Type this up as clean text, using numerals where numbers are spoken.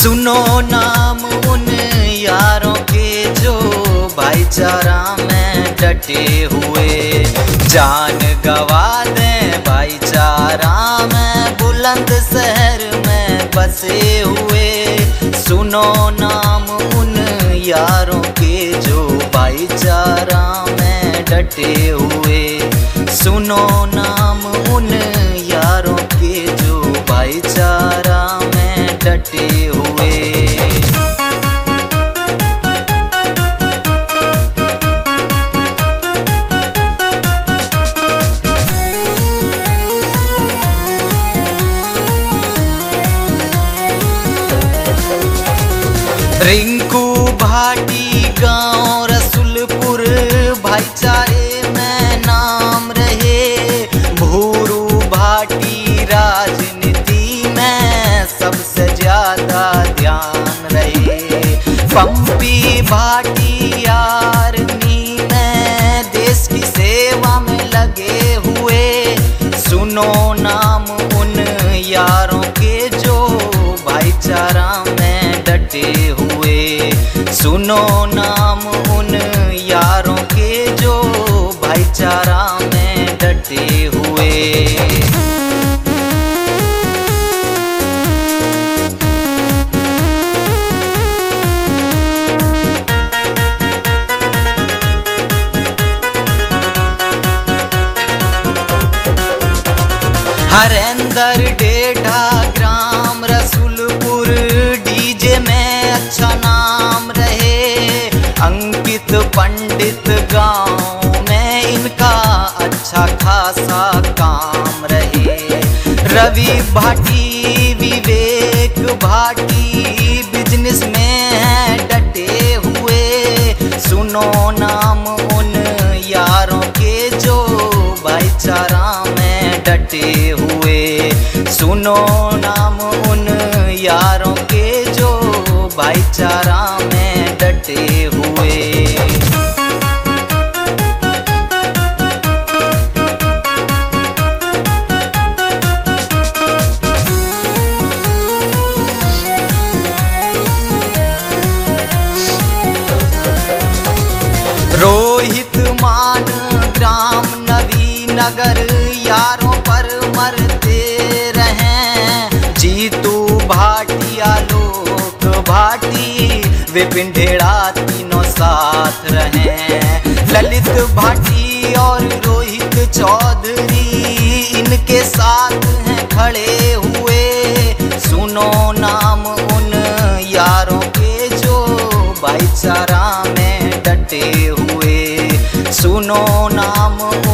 सुनो नाम उन यारों के जो भाईचारा में डटे हुए, जान गवा दें भाईचारा में बुलंद शहर में बसे हुए। सुनो नाम उन यारों के जो भाईचारा में डटे हुए, सुनो नाम उन यारों के जो भाईचारा में डटे हुए। रिंकू भाटी गांव रसूलपुर भाईचारे में नाम रहे। भूरू भाटी राजनीति में सबसे ज्यादा ध्यान रहे। पंपी भाटी आर्मी में देश की सेवा में लगे हुए। सुनो नाम उन यारों के जो भाईचारा में डटे हुए, सुनो नाम उन यारों के जो भाईचारा में डटे हुए। हरेंद्र डेढ़ा ग्राम रसूलपुर डीजे में अच्छा नाम रहे। अंकित पंडित गांव में इनका अच्छा खासा काम रहे। रवि भाटी विवेक भाटी बिजनेस में है डटे हुए। सुनो नाम उन यारों के जो भाईचारा में डटे हुए, सुनो नाम उन यारों के जो भाईचारा में डटे हुए। रोहित मान ग्राम नवी नगर यारों पर मरते रहे। जीतू भाटिया लोक भाटी विपिन ढेड़ा तीनों साथ रहे। ललित भाटी और रोहित चौधरी इनके साथ हैं खड़े हुए। सुनो नाम उन यारों के जो भाईचारा में डटे हुए, सुनो नाम